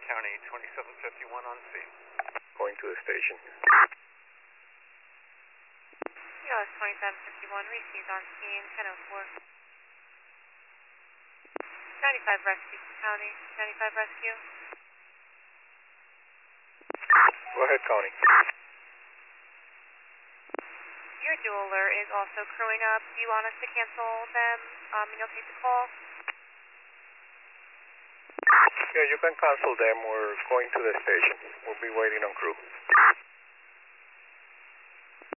County 2751 on scene. Going to the station. US 2751 received on scene 1004. 95 rescue county. 95 rescue. Go ahead, Connie. Your dueler is also crewing up. Do you want us to cancel them and you'll take the call? Yeah, you can cancel them. We're going to the station. We'll be waiting on crew.